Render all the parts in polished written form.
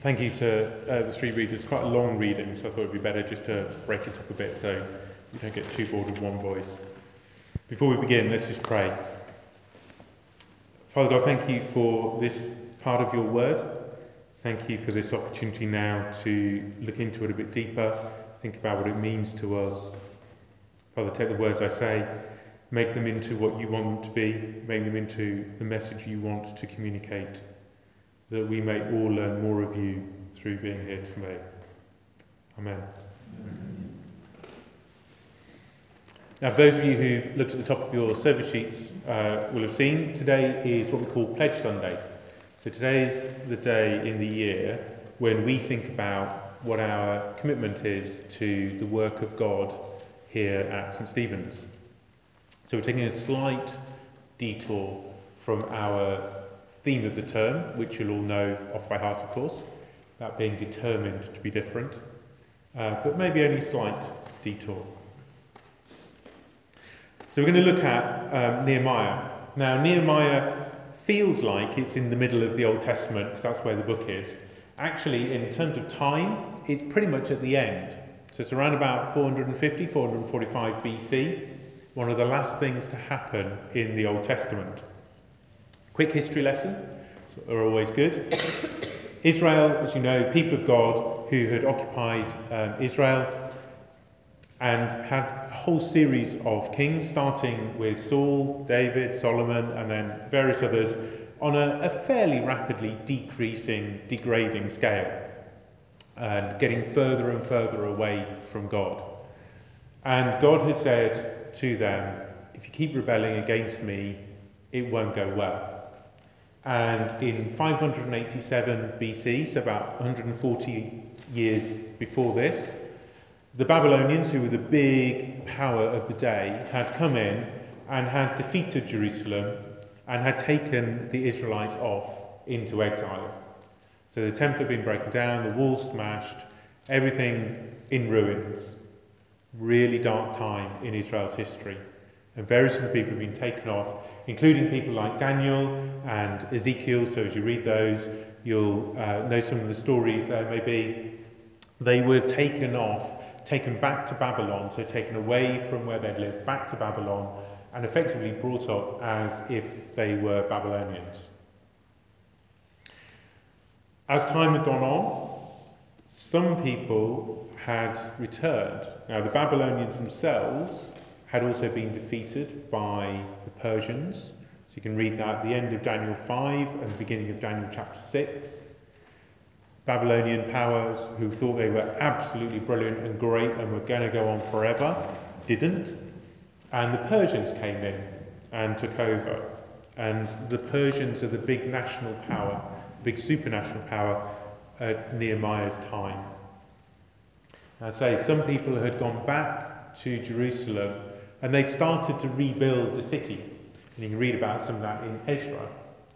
Thank you to the three readers. Quite a long reading, so I thought it would be better just to break it up a bit so you don't get too bored with one voice. Before we begin, let's just pray. Father God, thank you for this part of your word. Thank you for this opportunity now to look into it a bit deeper, think about what it means to us. Father, take the words I say, make them into what you want them to be, make them into the message you want to communicate, that we may all learn more of you through being here today. Amen. Now, for those of you who've looked at the top of your service sheets will have seen, today is what we call Pledge Sunday. So today's the day in the year when we think about what our commitment is to the work of God here at St Stephen's. So we're taking a slight detour from our theme of the term, which you'll all know off by heart, of course, that being determined to be different, but maybe only a slight detour. So we're going to look at Nehemiah. Now, Nehemiah feels like it's in the middle of the Old Testament, because that's where the book is. Actually, in terms of time, it's pretty much at the end. So it's around about 450, 445 BC, one of the last things to happen in the Old Testament. Quick history lesson, so are always good. Israel, as you know, people of God who had occupied Israel and had a whole series of kings, starting with Saul, David, Solomon, and then various others, on a fairly rapidly decreasing, degrading scale, and getting further and further away from God. And God has said to them, if you keep rebelling against me, it won't go well. And in 587 BC, so about 140 years before this, the Babylonians, who were the big power of the day, had come in and had defeated Jerusalem and had taken the Israelites off into exile. So the temple had been broken down, the walls smashed, everything in ruins. Really dark time in Israel's history. And various of the people have been taken off, including people like Daniel and Ezekiel. So as you read those, you'll know some of the stories there. Maybe they were taken back to Babylon, so taken away from where they'd lived, back to Babylon, and effectively brought up as if they were Babylonians. As time had gone on, some people had returned. Now, the Babylonians themselves had also been defeated by the Persians. So you can read that at the end of Daniel 5 and the beginning of Daniel chapter 6. Babylonian powers who thought they were absolutely brilliant and great and were going to go on forever didn't. And the Persians came in and took over. And the Persians are the big national power, big supranational power at Nehemiah's time. I say some people had gone back to Jerusalem and they'd started to rebuild the city. And you can read about some of that in Ezra.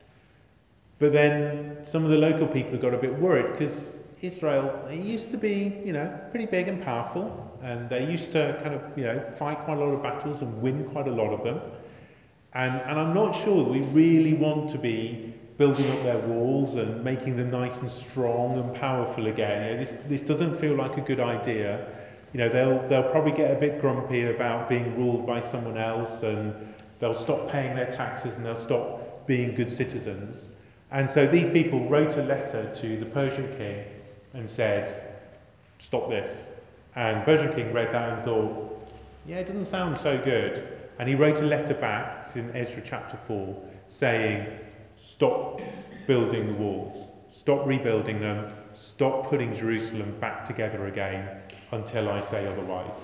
But then some of the local people got a bit worried because Israel, it used to be, pretty big and powerful. And they used to kind of, fight quite a lot of battles and win quite a lot of them. And I'm not sure that we really want to be building up their walls and making them nice and strong and powerful again. This doesn't feel like a good idea. They'll probably get a bit grumpy about being ruled by someone else, and they'll stop paying their taxes and they'll stop being good citizens. And so these people wrote a letter to the Persian king and said, stop this. And the Persian king read that and thought, yeah, it doesn't sound so good. And he wrote a letter back, it's in Ezra chapter 4, saying, stop building the walls, stop rebuilding them, stop putting Jerusalem back together again until I say otherwise.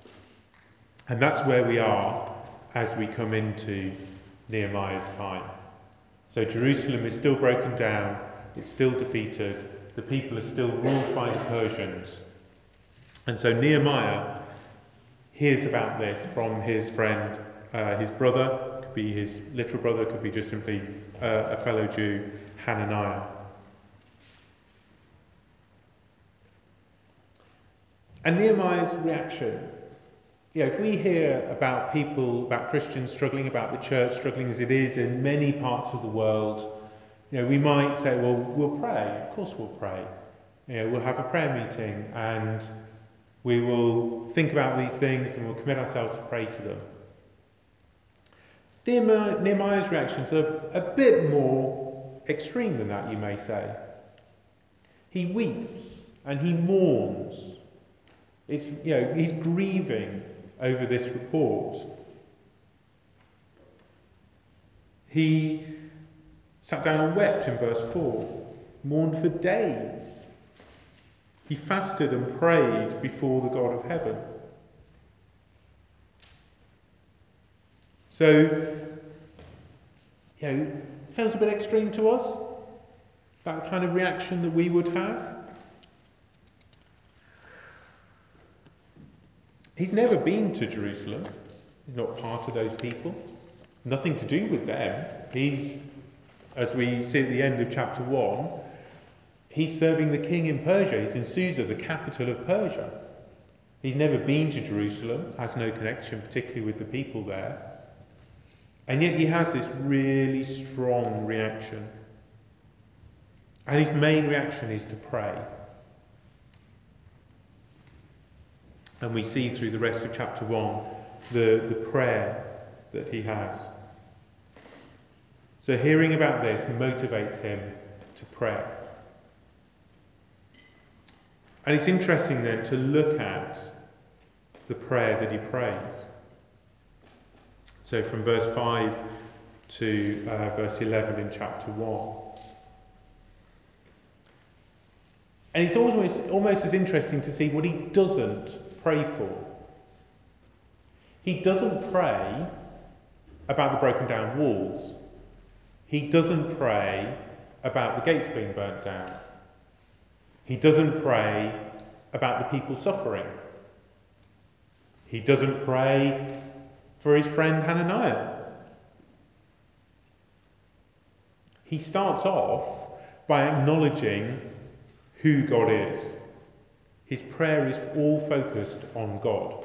And that's where we are as we come into Nehemiah's time. So Jerusalem is still broken down, it's still defeated, the people are still ruled by the Persians. And so Nehemiah hears about this from his friend, his brother, could be his literal brother, could be just simply a fellow Jew, Hananiah. And Nehemiah's reaction, if we hear about people, about Christians struggling, about the church struggling as it is in many parts of the world, we might say, well, we'll pray. Of course we'll pray. We'll have a prayer meeting and we will think about these things and we'll commit ourselves to pray to them. Nehemiah's reactions are a bit more extreme than that, you may say. He weeps and he mourns. He's grieving over this report. He sat down and wept in verse 4, mourned for days. He fasted and prayed before the God of heaven. So, feels a bit extreme to us, that kind of reaction that we would have. He's never been to Jerusalem. He's not part of those people. Nothing to do with them. He's, as we see at the end of chapter 1, he's serving the king in Persia. He's in Susa, the capital of Persia. He's never been to Jerusalem, has no connection particularly with the people there. And yet he has this really strong reaction. And his main reaction is to pray. And we see through the rest of chapter 1 the prayer that he has. So hearing about this motivates him to pray. And it's interesting then to look at the prayer that he prays. So from verse 5 to verse 11 in chapter 1. And it's almost as interesting to see what he doesn't pray for. He doesn't pray about the broken down walls. He doesn't pray about the gates being burnt down. He doesn't pray about the people suffering. He doesn't pray for his friend Hananiah. He starts off by acknowledging who God is. His prayer is all focused on God.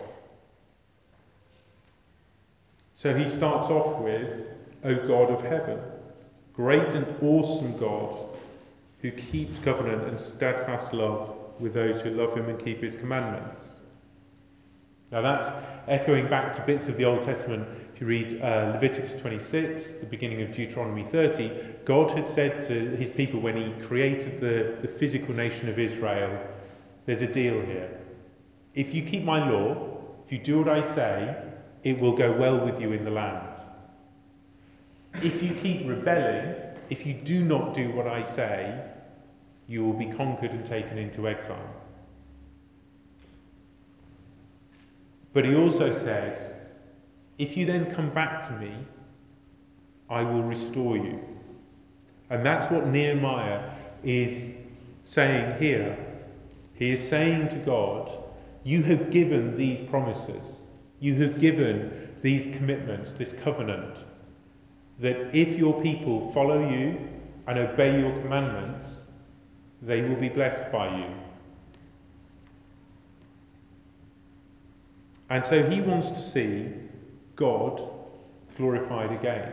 So he starts off with, O God of heaven, great and awesome God, who keeps covenant and steadfast love with those who love him and keep his commandments. Now that's echoing back to bits of the Old Testament. If you read Leviticus 26, the beginning of Deuteronomy 30, God had said to his people when he created the physical nation of Israel, there's a deal here. If you keep my law, if you do what I say, it will go well with you in the land. If you keep rebelling, if you do not do what I say, you will be conquered and taken into exile. But he also says, if you then come back to me, I will restore you. And that's what Nehemiah is saying here. He is saying to God, you have given these promises. You have given these commitments, this covenant, that if your people follow you and obey your commandments, they will be blessed by you. And so he wants to see God glorified again.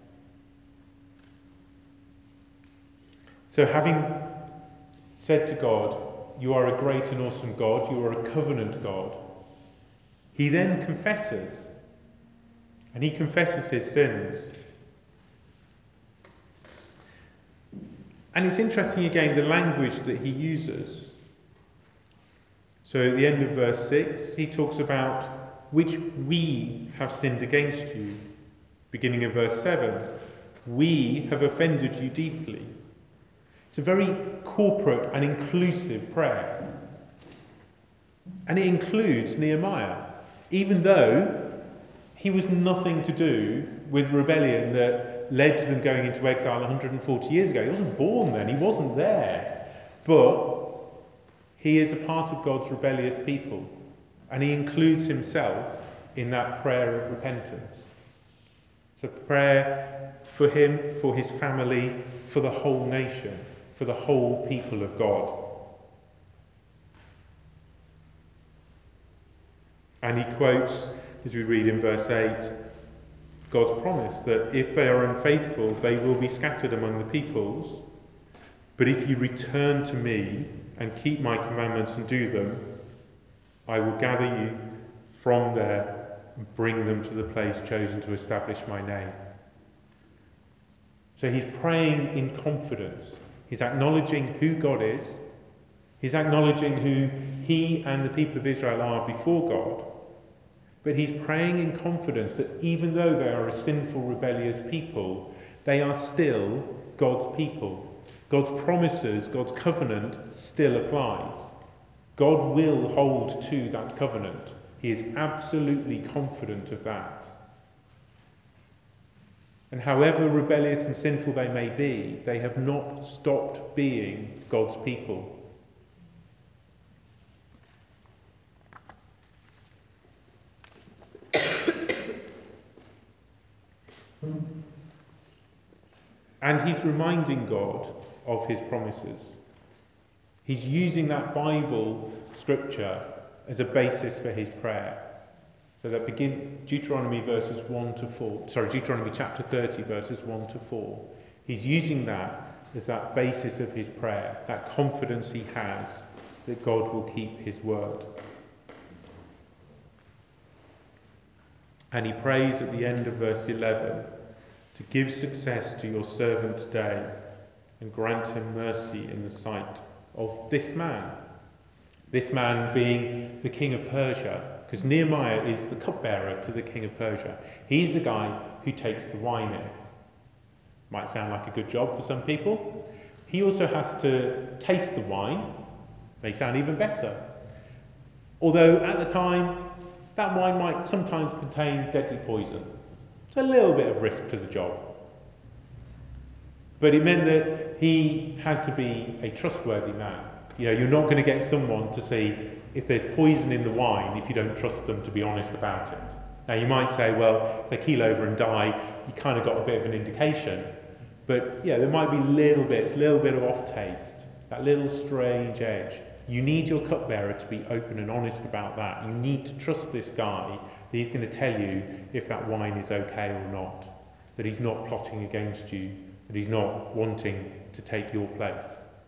So having said to God, you are a great and awesome God, you are a covenant God, he then confesses. And he confesses his sins. And it's interesting again the language that he uses. So at the end of verse 6, he talks about which we have sinned against you. Beginning of verse 7, we have offended you deeply. It's a very corporate and inclusive prayer. And it includes Nehemiah, even though he was nothing to do with rebellion that led to them going into exile 140 years ago. He wasn't born then, he wasn't there. But he is a part of God's rebellious people, and he includes himself in that prayer of repentance. It's a prayer for him, for his family, for the whole nation, for the whole people of God. And he quotes, as we read in verse 8, God's promise that if they are unfaithful, they will be scattered among the peoples. But if you return to me and keep my commandments and do them, I will gather you from there and bring them to the place chosen to establish my name. So he's praying in confidence. He's acknowledging who God is. He's acknowledging who he and the people of Israel are before God. But he's praying in confidence that even though they are a sinful, rebellious people, they are still God's people. God's promises, God's covenant still applies. God will hold to that covenant. He is absolutely confident of that. And however rebellious and sinful they may be, they have not stopped being God's people. And he's reminding God of his promises. He's using that Bible scripture as a basis for his prayer. So that begin Deuteronomy Deuteronomy chapter 30 verses 1 to 4. He's using that as that basis of his prayer, that confidence he has that God will keep his word. And he prays at the end of verse 11 to give success to your servant today and grant him mercy in the sight of this man. This man being the king of Persia, because Nehemiah is the cupbearer to the king of Persia. He's the guy who takes the wine in. Might sound like a good job for some people. He also has to taste the wine. May sound even better. Although at the time, that wine might sometimes contain deadly poison. So a little bit of risk to the job. But it meant that he had to be a trustworthy man. You're not going to get someone to see if there's poison in the wine if you don't trust them to be honest about it. Now you might say, well, if they keel over and die, you kind of got a bit of an indication. But yeah, there might be little bit of off taste, that little strange edge. You need your cupbearer to be open and honest about that. You need to trust this guy that he's going to tell you if that wine is okay or not, that he's not plotting against you, that he's not wanting to take your place.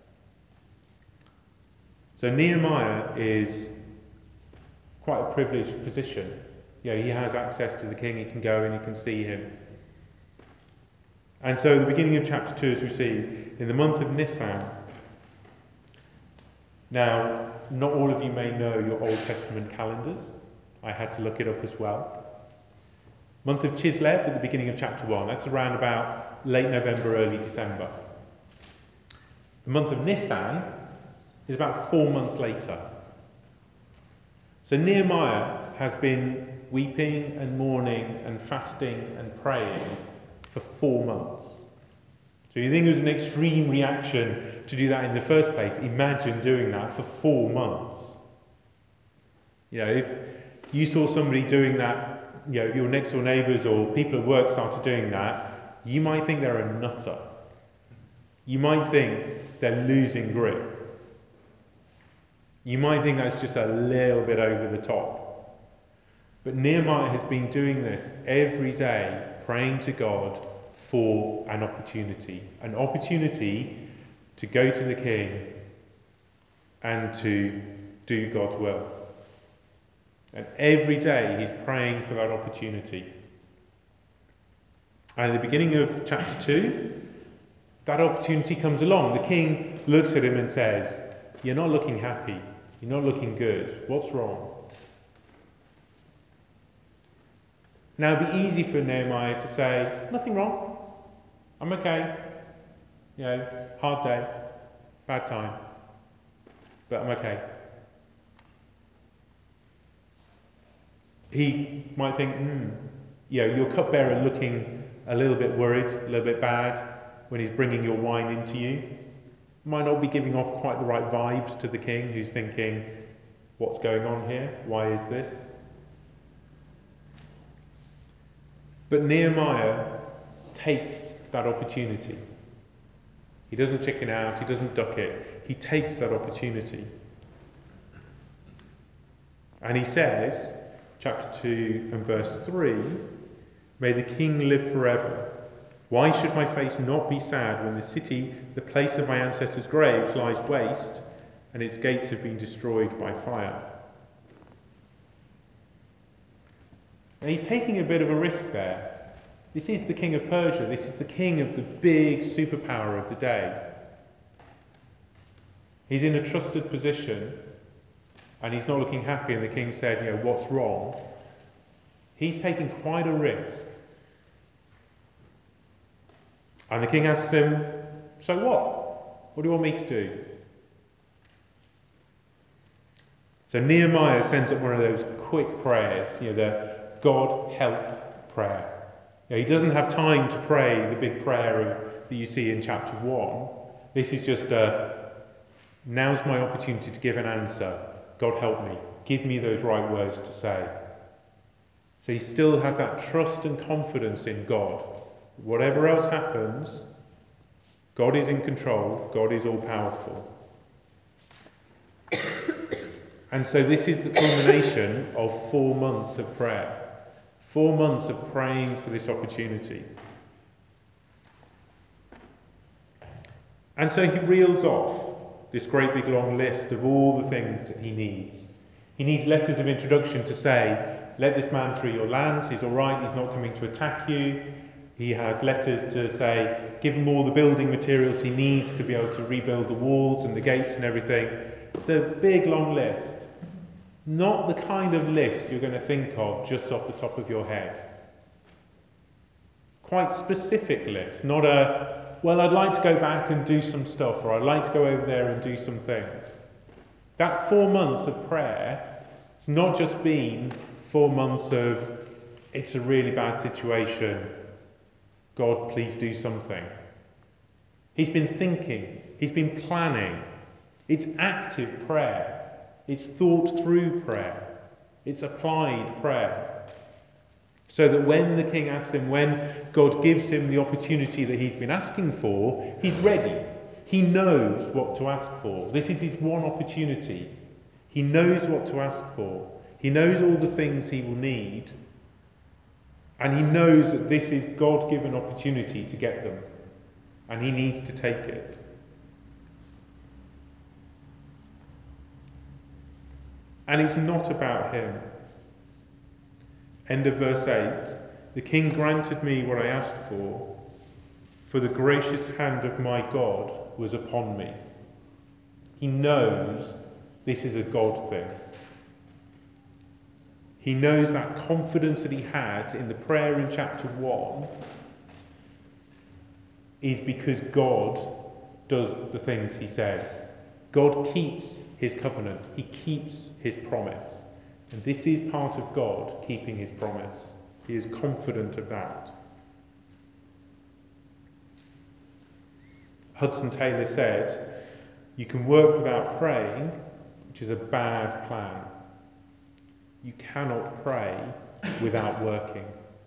So Nehemiah is quite a privileged position. He has access to the king, he can go and he can see him. And so the beginning of chapter 2, as we see, in the month of Nisan. Now, not all of you may know your Old Testament calendars. I had to look it up as well. Month of Chislev at the beginning of chapter 1. That's around about late November, early December. The month of Nisan is about 4 months later. So Nehemiah has been weeping and mourning and fasting and praying for 4 months. So you think it was an extreme reaction to do that in the first place. Imagine doing that for 4 months. If you saw somebody doing that, your next door neighbours or people at work started doing that, you might think they're a nutter. You might think they're losing grip. You might think that's just a little bit over the top. But Nehemiah has been doing this every day, praying to God for an opportunity to go to the king and to do God's will. And every day he's praying for that opportunity. And at the beginning of chapter 2, that opportunity comes along. The king looks at him and says, "You're not looking happy. You're not looking good. What's wrong?" Now it'd be easy for Nehemiah to say, "Nothing wrong. I'm okay. Hard day, bad time, but I'm okay." He might think, your cupbearer looking a little bit worried, a little bit bad when he's bringing your wine into you. Might not be giving off quite the right vibes to the king, who's thinking, what's going on here? Why is this? But Nehemiah takes that opportunity. He doesn't chicken out, he doesn't duck it. He takes that opportunity. And he says, chapter 2 and verse 3, "May the king live forever. Why should my face not be sad when the city, the place of my ancestors' graves, lies waste, and its gates have been destroyed by fire. Now he's taking a bit of a risk there. This is the king of Persia. This is the king of the big superpower of the day. He's in a trusted position, and he's not looking happy, and the king said, what's wrong? He's taking quite a risk. And the king asks him, so what? What do you want me to do? So Nehemiah sends up one of those quick prayers, the God help prayer. He doesn't have time to pray the big prayer that you see in chapter 1. This is just now's my opportunity to give an answer. God help me. Give me those right words to say. So he still has that trust and confidence in God. Whatever else happens, God is in control. God is all powerful. And so this is the culmination of 4 months of prayer. 4 months of praying for this opportunity. And so he reels off this great big long list of all the things that he needs. He needs letters of introduction to say, let this man through your lands, he's all right, he's not coming to attack you. He has letters to say, give him all the building materials he needs to be able to rebuild the walls and the gates and everything. It's a big long list. Not the kind of list you're going to think of just off the top of your head. Quite specific list, not I'd like to go back and do some stuff, or I'd like to go over there and do some things. That 4 months of prayer, it's not just been 4 months of, it's a really bad situation, God, please do something. He's been thinking, he's been planning. It's active prayer. It's thought through prayer. It's applied prayer. So that when the king asks him, when God gives him the opportunity that he's been asking for, he's ready. He knows what to ask for. This is his one opportunity. He knows what to ask for. He knows all the things he will need. And he knows that this is God-given opportunity to get them. And he needs to take it. And it's not about him. End of verse 8. The king granted me what I asked for the gracious hand of my God was upon me. He knows this is a God thing. He knows that confidence that he had in the prayer in chapter 1 is because God does the things he says. God keeps his covenant. He keeps his promise. And this is part of God keeping his promise. He is confident of that. Hudson Taylor said, you can work without praying, which is a bad plan. You cannot pray without working.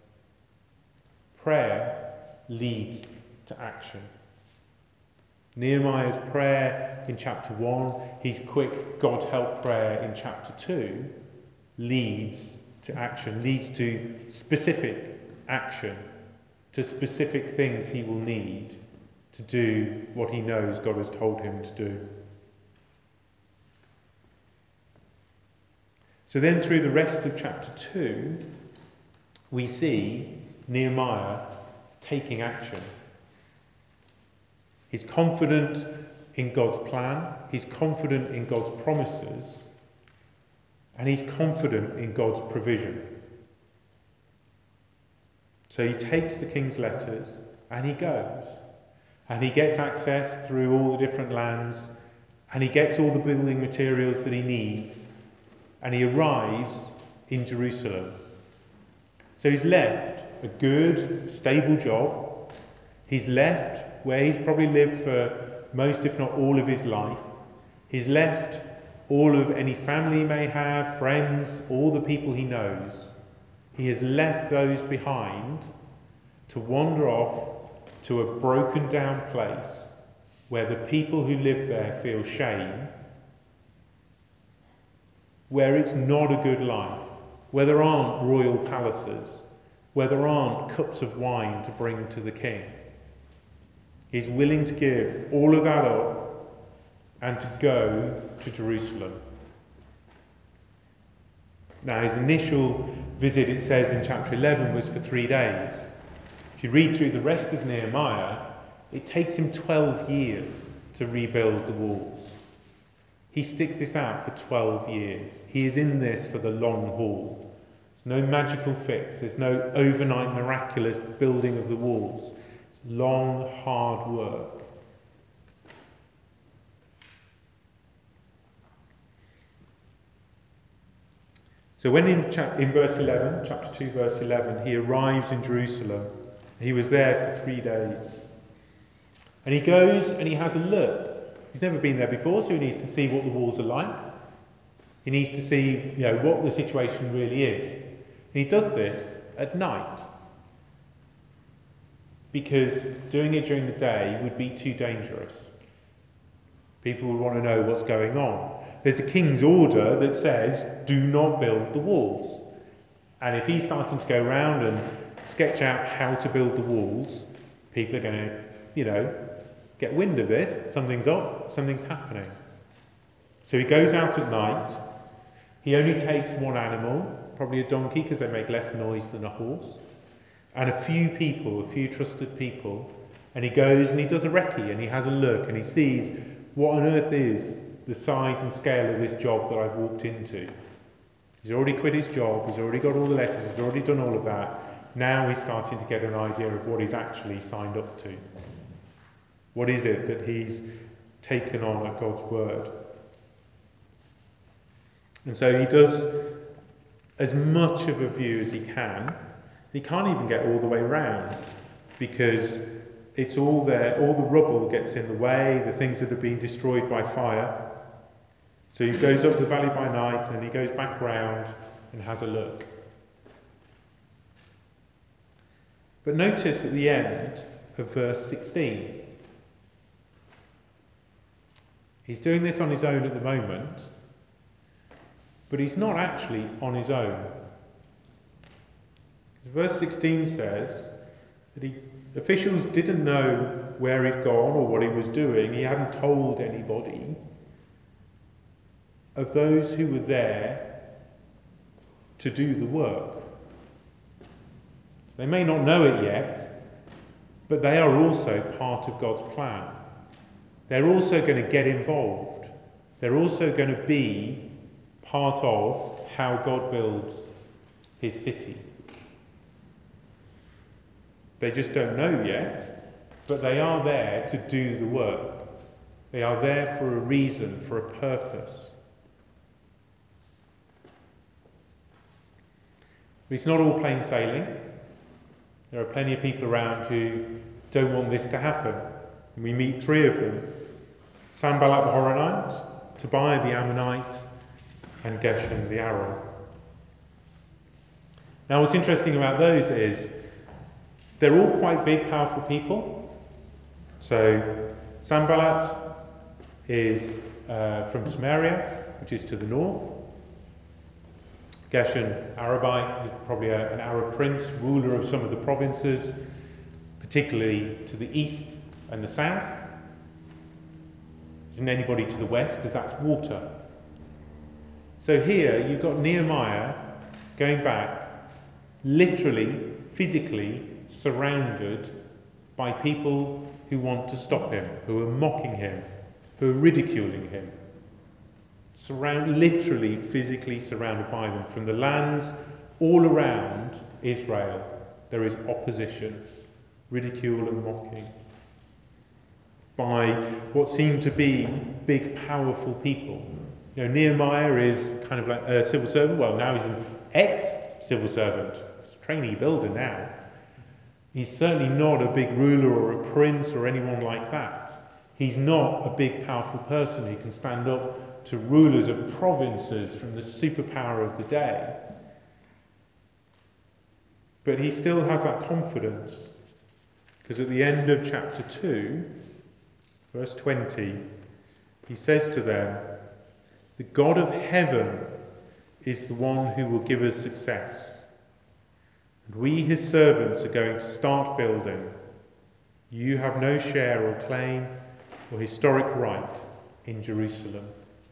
Prayer leads to action. Nehemiah's prayer in chapter 1, his quick God help prayer in chapter 2, leads to action, leads to specific action, to specific things he will need to do what he knows God has told him to do. So then through the rest of chapter 2, we see Nehemiah taking action. He's confident in God's plan, he's confident in God's promises, and he's confident in God's provision. So he takes the king's letters and he goes. And he gets access through all the different lands, and he gets all the building materials that he needs, and he arrives in Jerusalem. So he's left a good, stable job. He's left where he's probably lived for most, if not all, of his life. He's left all of any family he may have, friends, all the people he knows. He has left those behind to wander off to a broken down place where the people who live there feel shame, where it's not a good life, where there aren't royal palaces, where there aren't cups of wine to bring to the king. He's willing to give all of that up and to go to Jerusalem. Now, his initial visit, it says in chapter 11, was for 3 days. If you read through the rest of Nehemiah, it takes him 12 years to rebuild the walls. He sticks this out for 12 years. He is in this for the long haul. There's no magical fix. There's no overnight miraculous building of the walls. It's long, hard work. So when in verse 11, chapter 2, verse 11, he arrives in Jerusalem, he was there for 3 days. And he goes and he has a look. He's never been there before, so he needs to see what the walls are like. He needs to see, what the situation really is. And he does this at night, because doing it during the day would be too dangerous. People would want to know what's going on. There's a king's order that says, do not build the walls. And if he's starting to go around and sketch out how to build the walls, people are going to, get wind of this. Something's up, something's happening. So he goes out at night. He only takes one animal, probably a donkey, because they make less noise than a horse, and a few trusted people. And he goes and he does a recce, and he has a look, and he sees what on earth is the size and scale of this job that I've walked into. He's already quit his job, he's already got all the letters, he's already done all of that. Now he's starting to get an idea of what he's actually signed up to. What is it that he's taken on at God's word? And so he does as much of a view as he can. He can't even get all the way round, because it's all there, all the rubble gets in the way, the things that have been destroyed by fire. So he goes up the valley by night and he goes back round and has a look. But notice at the end of verse 16, he's doing this on his own at the moment, but he's not actually on his own. Verse 16 says that the officials didn't know where he'd gone or what he was doing. He hadn't told anybody of those who were there to do the work. They may not know it yet, but they are also part of God's plan. They're also going to get involved. They're also going to be part of how God builds his city. They just don't know yet, but they are there to do the work. They are there for a reason, for a purpose. It's not all plain sailing. There are plenty of people around who don't want this to happen. And we meet 3 of them: Sanballat the Horonite, Tobiah the Ammonite, and Geshem the Aram. Now, what's interesting about those is they're all quite big, powerful people. So Sanballat is from Samaria, which is to the north. Geshem Arabite is probably an Arab prince, ruler of some of the provinces, particularly to the east and the south. Isn't anybody to the west, because that's water. So here you've got Nehemiah going back, literally, physically surrounded by people who want to stop him, who are mocking him, who are ridiculing him. Literally, physically surrounded by them. From the lands all around Israel, there is opposition, ridicule and mocking by what seem to be big, powerful people. Nehemiah is kind of like a civil servant. Well, now he's an ex-civil servant. He's a trainee builder now. He's certainly not a big ruler or a prince or anyone like that. He's not a big, powerful person who can stand up to rulers of provinces from the superpower of the day. But he still has that confidence, because at the end of chapter 2, verse 20, he says to them, "The God of heaven is the one who will give us success. And we, his servants, are going to start building. You have no share or claim or historic right in Jerusalem.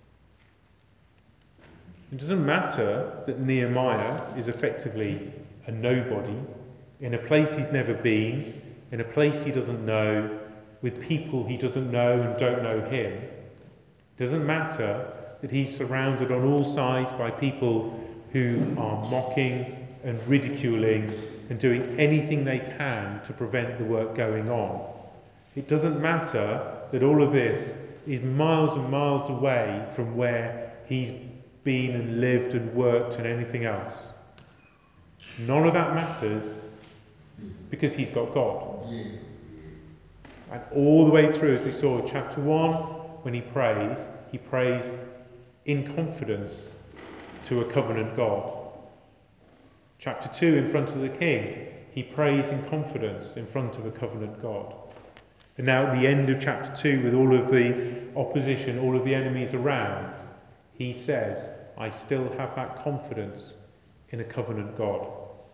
It doesn't matter that Nehemiah is effectively a nobody, in a place he's never been, in a place he doesn't know, with people he doesn't know and don't know him. It doesn't matter that he's surrounded on all sides by people who are mocking and ridiculing and doing anything they can to prevent the work going on. It doesn't matter that all of this is miles and miles away from where he's been and lived and worked and anything else. None of that matters because he's got God. And all the way through, as we saw in chapter 1, when he prays in confidence to a covenant God. Chapter 2, in front of the king, he prays in confidence in front of a covenant God. And now at the end of chapter 2, with all of the opposition, all of the enemies around, he says, I still have that confidence in a covenant God.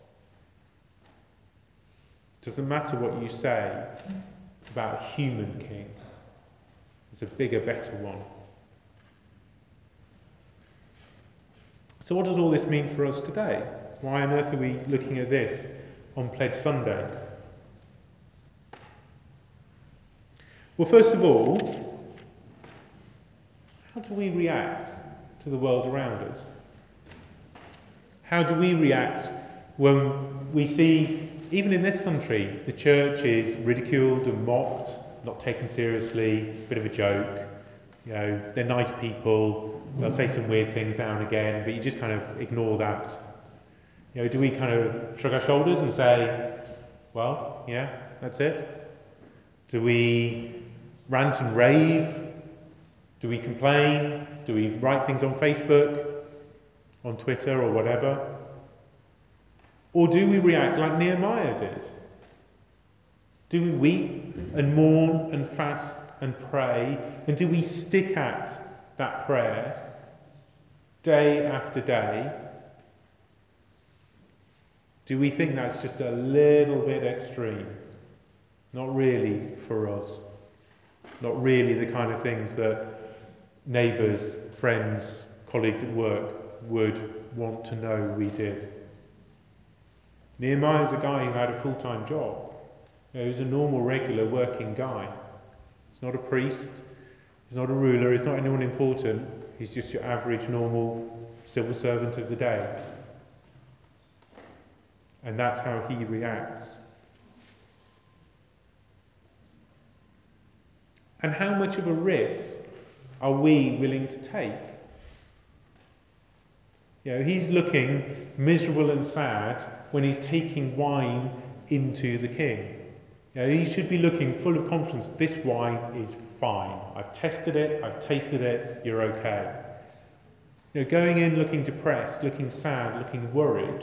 Doesn't matter what you say about a human king. There's a bigger, better one. So what does all this mean for us today? Why on earth are we looking at this on Pledge Sunday? Well, first of all, how do we react to the world around us? How do we react when we see, even in this country, the church is ridiculed and mocked, not taken seriously, a bit of a joke? You know, they're nice people, they'll say some weird things now and again, but you just kind of ignore that. You know, do we kind of shrug our shoulders and say, well, yeah, that's it? Do we rant and rave? Do we complain? Do we write things on Facebook, on Twitter or whatever? Or do we react like Nehemiah did? Do we weep and mourn and fast and pray? And do we stick at that prayer day after day? Do we think that's just a little bit extreme? Not really for us. Not really the kind of things that neighbours, friends, colleagues at work would want to know we did. Nehemiah's a guy who had a full-time job. You know, he was a normal, regular, working guy. He's not a priest, he's not a ruler, he's not anyone important. He's just your average, normal civil servant of the day. And that's how he reacts. And how much of a risk are we willing to take? You know, he's looking miserable and sad when he's taking wine into the king. You know, he should be looking full of confidence. This wine is fine. I've tested it, I've tasted it, you're okay. You know, going in looking depressed, looking sad, looking worried,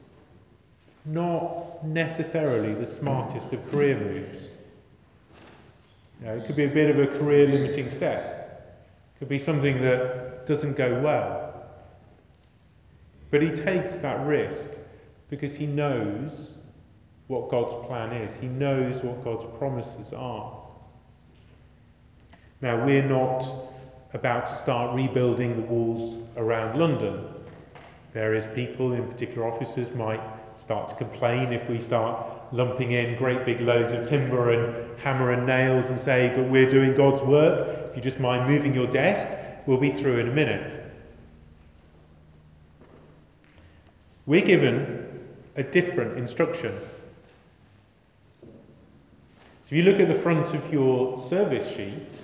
not necessarily the smartest of career moves. You know, it could be a bit of a career limiting step. It could be something that doesn't go well. But he takes that risk because he knows what God's plan is. He knows what God's promises are. Now, we're not about to start rebuilding the walls around London. Various people, in particular officers, might start to complain if we start lumping in great big loads of timber and hammer and nails and say, but we're doing God's work. If you just mind moving your desk, we'll be through in a minute. We're given a different instruction. So if you look at the front of your service sheet,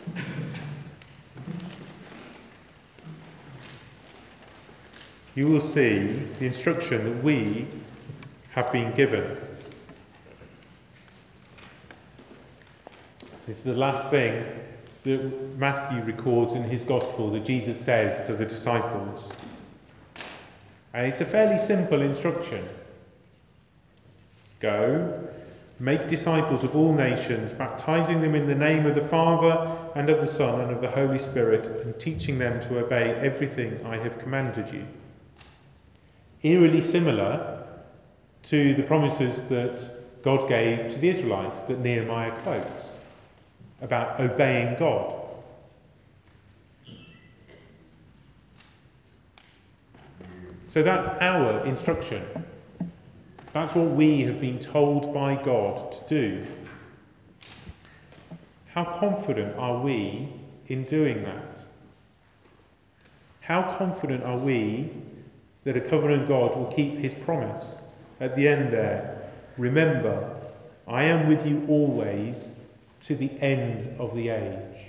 you will see the instruction that we have been given. This is the last thing that Matthew records in his gospel that Jesus says to the disciples. And it's a fairly simple instruction. Go, make disciples of all nations, baptizing them in the name of the Father and of the Son and of the Holy Spirit, and teaching them to obey everything I have commanded you. Eerily similar to the promises that God gave to the Israelites that Nehemiah quotes about obeying God. So that's our instruction. That's what we have been told by God to do. How confident are we in doing that? How confident are we that a covenant God will keep his promise? At the end there, remember, I am with you always to the end of the age.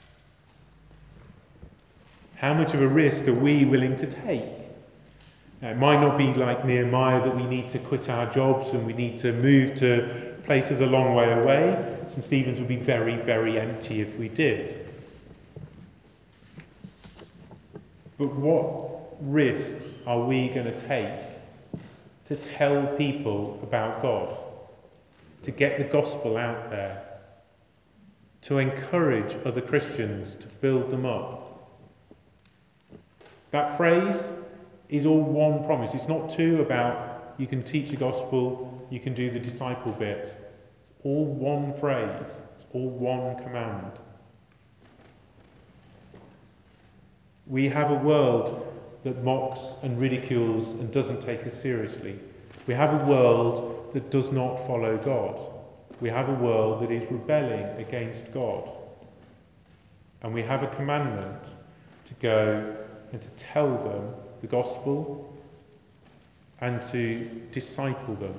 How much of a risk are we willing to take? Now, it might not be like Nehemiah that we need to quit our jobs and we need to move to places a long way away. St. Stephen's would be very, very empty if we did. But what risks are we going to take to tell people about God? To get the gospel out there? To encourage other Christians, to build them up? That phrase is all one promise. It's not two about you can teach the gospel, you can do the disciple bit. It's all one phrase. It's all one command. We have a world that mocks and ridicules and doesn't take us seriously. We have a world that does not follow God. We have a world that is rebelling against God. And we have a commandment to go and to tell them the gospel and to disciple them.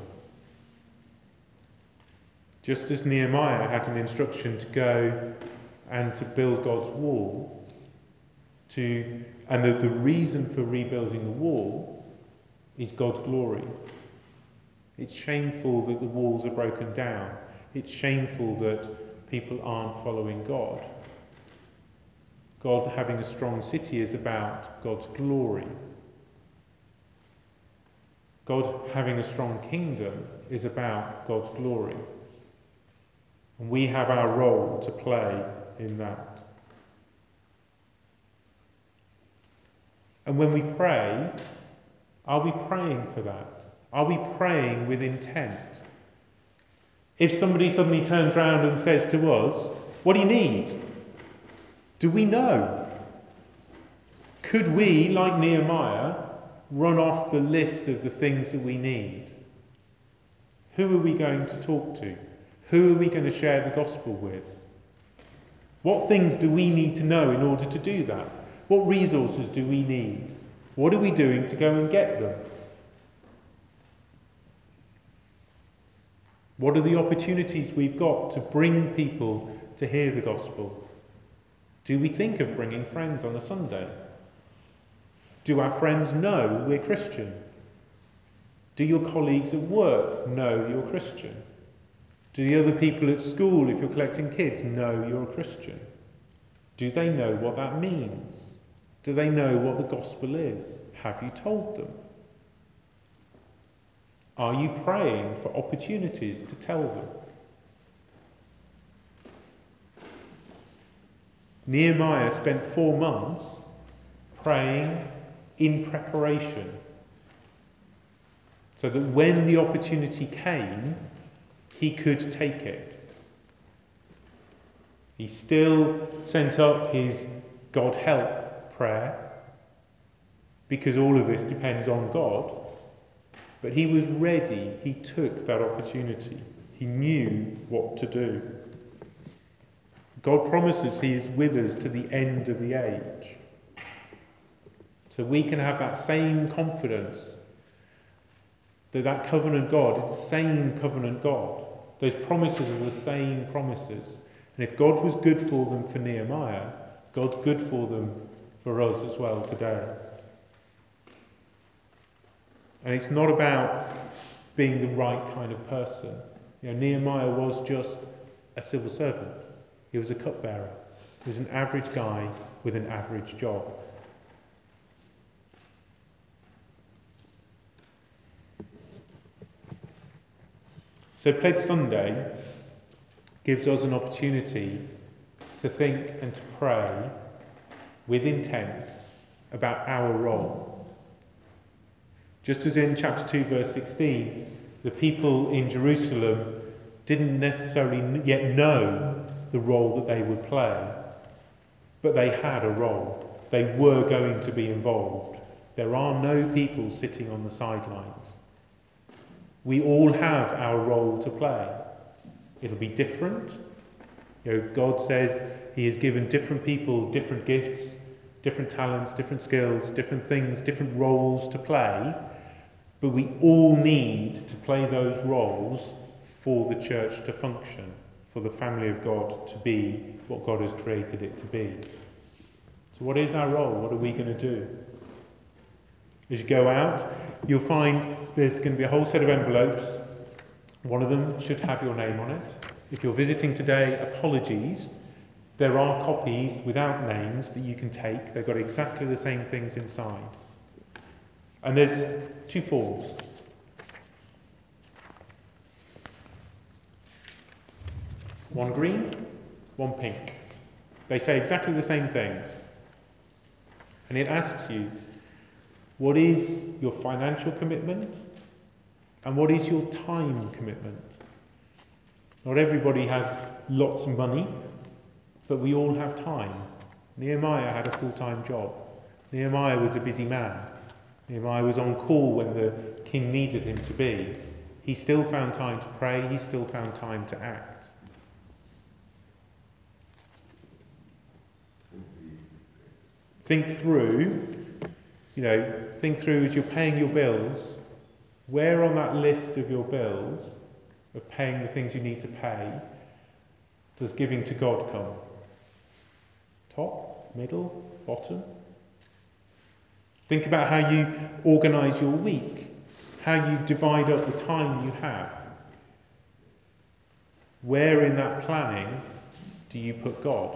Just as Nehemiah had an instruction to go and to build God's wall, and the reason for rebuilding the wall is God's glory. It's shameful that the walls are broken down. It's shameful that people aren't following God. God having a strong city is about God's glory. God having a strong kingdom is about God's glory. And we have our role to play in that. And when we pray, are we praying for that? Are we praying with intent? If somebody suddenly turns around and says to us, what do you need? Do we know? Could we, like Nehemiah, run off the list of the things that we need? Who are we going to talk to? Who are we going to share the gospel with? What things do we need to know in order to do that? What resources do we need? What are we doing to go and get them? What are the opportunities we've got to bring people to hear the gospel? Do we think of bringing friends on a Sunday? Do our friends know we're Christian? Do your colleagues at work know you're Christian? Do the other people at school, if you're collecting kids, know you're a Christian? Do they know what that means? Do they know what the gospel is? Have you told them? Are you praying for opportunities to tell them? Nehemiah spent 4 months praying in preparation, so that when the opportunity came, he could take it. He still sent up his God help prayer, because all of this depends on God. But he was ready. He took that opportunity. He knew what to do. God promises he is with us to the end of the age. So we can have that same confidence that covenant God is the same covenant God. Those promises are the same promises. And if God was good for them for Nehemiah, God's good for them for us as well today. And it's not about being the right kind of person. Nehemiah was just a civil servant. He was a cupbearer. He was an average guy with an average job. So Pledge Sunday gives us an opportunity to think and to pray with intent about our role. Just as in chapter 2 verse 16, the people in Jerusalem didn't necessarily yet know the role that they would play, but they had a role. They were going to be involved. There are no people sitting on the sidelines. We all have our role to play. It'll be different. God says he has given different people different gifts, different talents, different skills, different things, different roles to play. But we all need to play those roles for the church to function, for the family of God to be what God has created it to be. So what is our role? What are we going to do? As you go out, you'll find there's going to be a whole set of envelopes. One of them should have your name on it. If you're visiting today, apologies. There are copies without names that you can take. They've got exactly the same things inside. And there's 2 forms. One green, one pink. They say exactly the same things. And it asks you, what is your financial commitment? And what is your time commitment? Not everybody has lots of money, but we all have time. Nehemiah had a full-time job. Nehemiah was a busy man. Nehemiah was on call when the king needed him to be. He still found time to pray. He still found time to act. Think through as you're paying your bills, where on that list of your bills, of paying the things you need to pay, does giving to God come? Top, middle, bottom? Think about how you organise your week, how you divide up the time you have. Where in that planning do you put God?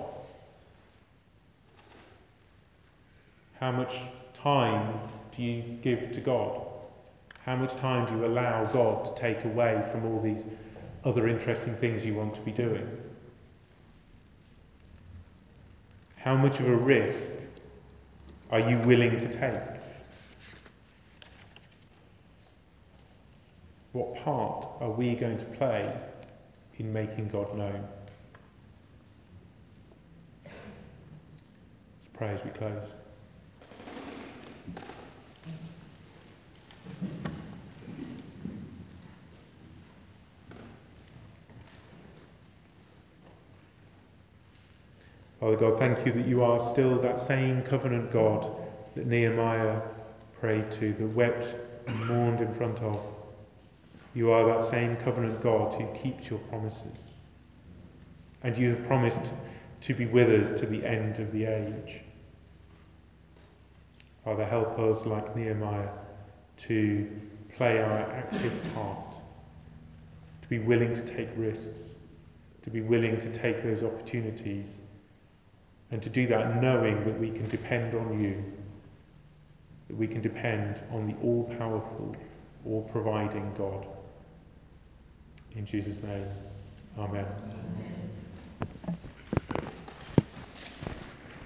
How much time do you give to God? How much time do you allow God to take away from all these other interesting things you want to be doing? How much of a risk are you willing to take? What part are we going to play in making God known? Let's pray as we close. Father God, thank you that you are still that same covenant God that Nehemiah prayed to, that wept and mourned in front of. You are that same covenant God who keeps your promises. And you have promised to be with us to the end of the age. Father, help us, like Nehemiah, to play our active part, to be willing to take risks, to be willing to take those opportunities, and to do that knowing that we can depend on you, that we can depend on the all-powerful, all-providing God. In Jesus' name, amen.